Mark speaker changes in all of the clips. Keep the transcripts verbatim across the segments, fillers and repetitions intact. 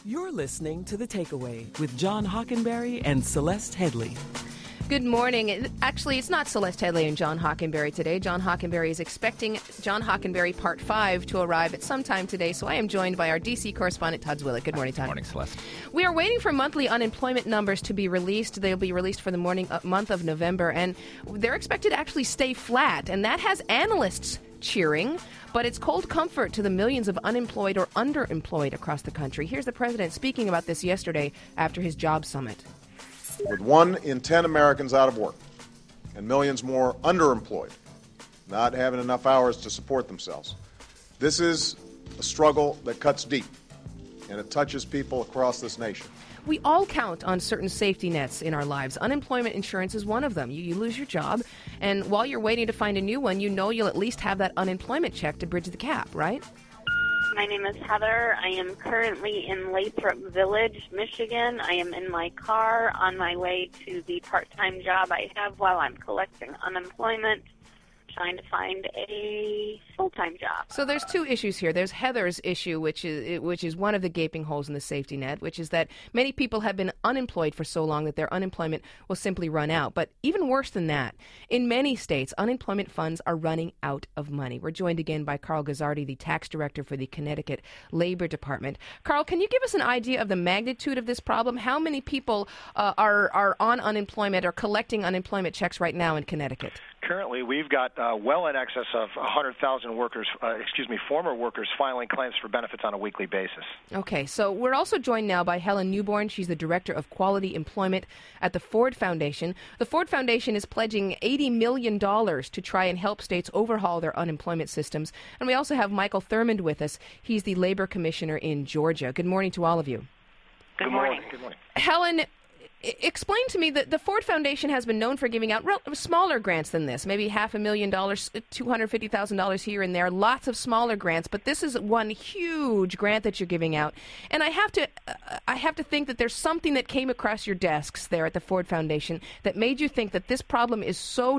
Speaker 1: You're listening to The Takeaway with John Hockenberry and Celeste Headley.
Speaker 2: Good morning. Actually, it's not Celeste Headley and John Hockenberry today. John Hockenberry is expecting John Hockenberry Part five to arrive at some time today, so I am joined by our D C correspondent, Todd Zwillich. Good morning, Todd.
Speaker 3: Good morning, Celeste.
Speaker 2: We are waiting for monthly unemployment numbers to be released. They'll be released for the morning uh, month of November, and they're expected to actually stay flat, and that has analysts cheering, but it's cold comfort to the millions of unemployed or underemployed across the country. Here's the president speaking about this yesterday after his job summit.
Speaker 4: With one in ten Americans out of work and millions more underemployed, not having enough hours to support themselves, this is a struggle that cuts deep, and it touches people across this nation.
Speaker 2: We all count on certain safety nets in our lives. Unemployment insurance is one of them. You, you lose your job, and while you're waiting to find a new one, you know you'll at least have that unemployment check to bridge the gap, right?
Speaker 5: My name is Heather. I am currently in Lathrop Village, Michigan. I am in my car on my way to the part-time job I have while I'm collecting unemployment, trying to find a full-time job.
Speaker 2: So there's two issues here. There's Heather's issue, which is which is one of the gaping holes in the safety net, which is that many people have been unemployed for so long that their unemployment will simply run out. But even worse than that, in many states, unemployment funds are running out of money. We're joined again by Carl Guzzardi, the tax director for the Connecticut Labor Department. Carl, can you give us an idea of the magnitude of this problem? How many people uh, are, are on unemployment or collecting unemployment checks right now in Connecticut?
Speaker 6: Currently, we've got uh, well in excess of one hundred thousand workers, uh, excuse me, former workers filing claims for benefits on a weekly basis.
Speaker 2: Okay, so we're also joined now by Helen Newborn. She's the Director of Quality Employment at the Ford Foundation. The Ford Foundation is pledging eighty million dollars to try and help states overhaul their unemployment systems. And we also have Michael Thurmond with us. He's the Labor Commissioner in Georgia. Good morning to all of you.
Speaker 5: Good morning.
Speaker 6: Good morning.
Speaker 2: Helen, explain to me that the Ford Foundation has been known for giving out real, smaller grants than this, maybe half a million dollars, two hundred fifty thousand dollars here and there, lots of smaller grants, but this is one huge grant that you're giving out. And I have to uh, I have to think that there's something that came across your desks there at the Ford Foundation that made you think that this problem is so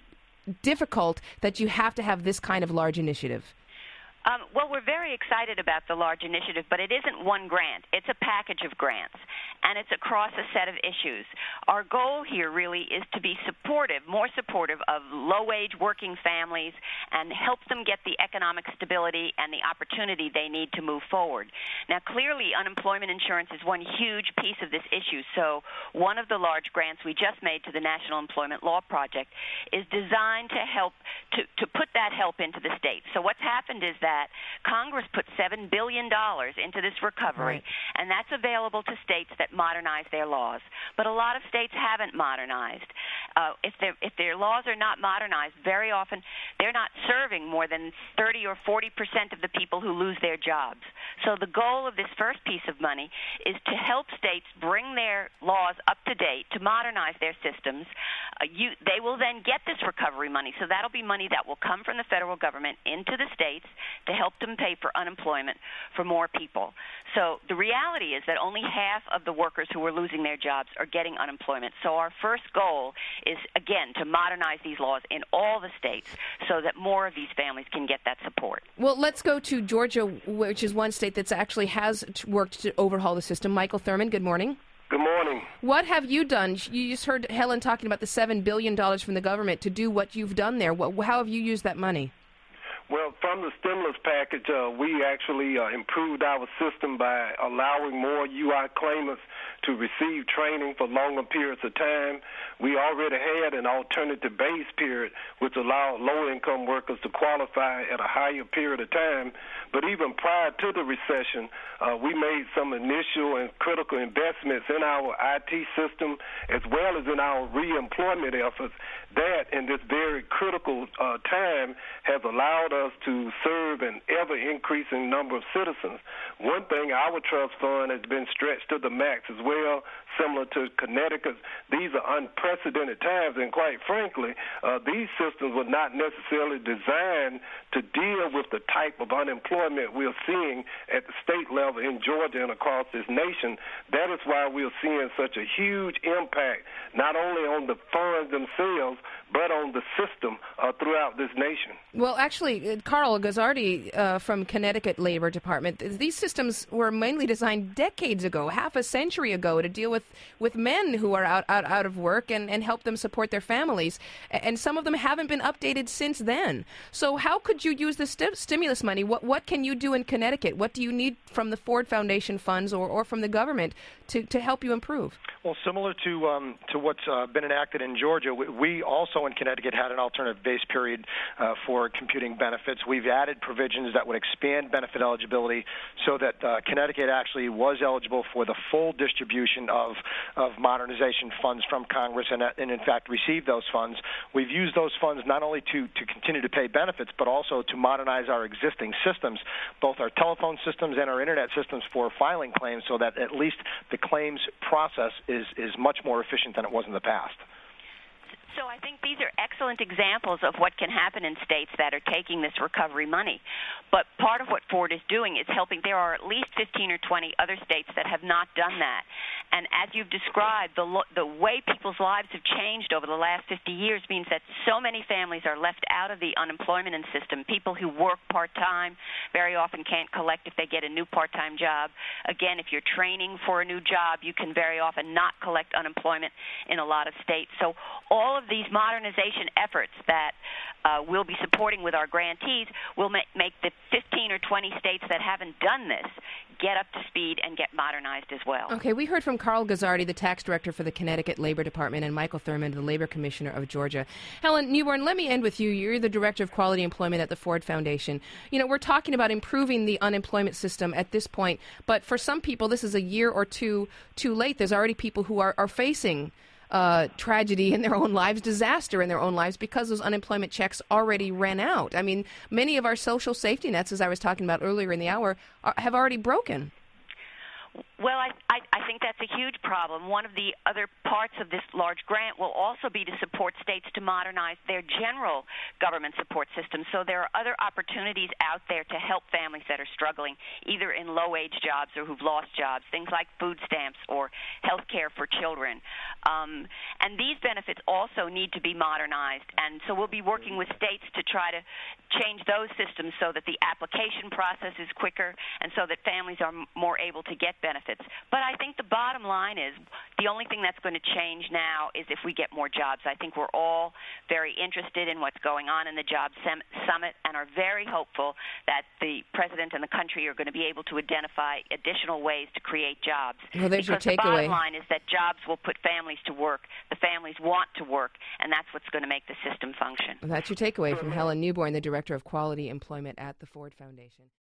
Speaker 2: difficult that you have to have this kind of large initiative.
Speaker 7: Um, well, we're very excited about the large initiative, but it isn't one grant. It's a package of grants, and it's across a set of issues. Our goal here really is to be supportive, more supportive of low-wage working families and help them get the economic stability and the opportunity they need to move forward. Now, clearly, unemployment insurance is one huge piece of this issue, so one of the large grants we just made to the National Employment Law Project is designed to help to, to put that help into the states. So what's happened is that That Congress put seven billion dollars into this recovery, right, and that's available to states that modernize their laws. But a lot of states haven't modernized. Uh, if, if their laws are not modernized, very often they're not serving more than thirty or forty percent of the people who lose their jobs. So the goal of this first piece of money is to help states bring their laws up to date, to modernize their systems. Uh, you, they will then get this recovery money, so that'll be money that will come from the federal government into the states to help them pay for unemployment for more people. So the reality is that only half of the workers who are losing their jobs are getting unemployment. So our first goal is, again, to modernize these laws in all the states so that more of these families can get that support.
Speaker 2: Well, let's go to Georgia, which is one state that actually has worked to overhaul the system. Michael Thurmond, good morning.
Speaker 8: Good morning.
Speaker 2: What have you done? You just heard Helen talking about the seven billion dollars from the government to do what you've done there. How have you used that money?
Speaker 8: Well, from the stimulus package, uh, we actually uh, improved our system by allowing more U I claimants to receive training for longer periods of time. We already had an alternative base period, which allowed low-income workers to qualify at a higher period of time. But even prior to the recession, uh, we made some initial and critical investments in our I T system as well as in our reemployment efforts that in this very critical uh, time has allowed us to serve an ever-increasing number of citizens. One thing, our trust fund has been stretched to the max as well, similar to Connecticut. These are unprecedented times, and quite frankly, uh, these systems were not necessarily designed to deal with the type of unemployment we're seeing at the state level in Georgia and across this nation. That is why we're seeing such a huge impact, not only on the funds themselves, but on the system uh, throughout this nation.
Speaker 2: Well, actually, uh, Carl Gazzardi uh, from Connecticut Labor Department, these systems were mainly designed decades ago, half a century ago, to deal with, with men who are out, out, out of work and, and help them support their families. And some of them haven't been updated since then. So how could you use the st- stimulus money? What, what can you do in Connecticut? What do you need from the Ford Foundation funds or, or from the government to, to help you improve?
Speaker 6: Well, similar to um, to what's uh, been enacted in Georgia, we, we also in Connecticut had an alternative base period uh, for computing benefits. We've added provisions that would expand benefit eligibility so that uh, Connecticut actually was eligible for the full distribution of, of modernization funds from Congress and, and, in fact, received those funds. We've used those funds not only to, to continue to pay benefits, but also to modernize our existing systems, both our telephone systems and our Internet systems for filing claims so that at least the claims process is, is much more efficient than it was in the past.
Speaker 7: So I think these are excellent examples of what can happen in states that are taking this recovery money. But part of what Ford is doing is helping. There are at least fifteen or twenty other states that have not done that. And as you've described, the, lo- the way people's lives have changed over the last fifty years means that so many families are left out of the unemployment system. People who work part-time very often can't collect if they get a new part-time job. Again, if you're training for a new job, you can very often not collect unemployment in a lot of states. So all of these modernization efforts that uh, we'll be supporting with our grantees will ma- make the fifteen or twenty states that haven't done this get up to speed and get modernized as well.
Speaker 2: Okay, we heard from Carl Gazzardi, the tax director for the Connecticut Labor Department, and Michael Thurmond, the labor commissioner of Georgia. Helen Newborn, let me end with you. You're the director of quality employment at the Ford Foundation. You know, we're talking about improving the unemployment system at this point, but for some people, this is a year or two too late. There's already people who are, are facing Uh, tragedy in their own lives, disaster in their own lives, because those unemployment checks already ran out. I mean, many of our social safety nets, as I was talking about earlier in the hour, are, have already broken.
Speaker 7: Well, I, I, I think that's a huge problem. One of the other parts of this large grant will also be to support states to modernize their general government support system. So there are other opportunities out there to help families that are struggling, either in low-wage jobs or who've lost jobs, things like food stamps or health care for children. Um, and these benefits also need to be modernized. And so we'll be working with states to try to change those systems so that the application process is quicker and so that families are m- more able to get benefits. But I think the bottom line is the only thing that's going to change now is if we get more jobs. I think we're all very interested in what's going on in the Job Sem- Summit and are very hopeful that the president and the country are going to be able to identify additional ways to create jobs.
Speaker 2: Well, there's
Speaker 7: because
Speaker 2: your takeaway.
Speaker 7: The bottom line is that jobs will put families to work. The families want to work, and that's what's going to make the system function.
Speaker 2: That's your takeaway from Helen Newborn, the director of quality employment at the Ford Foundation.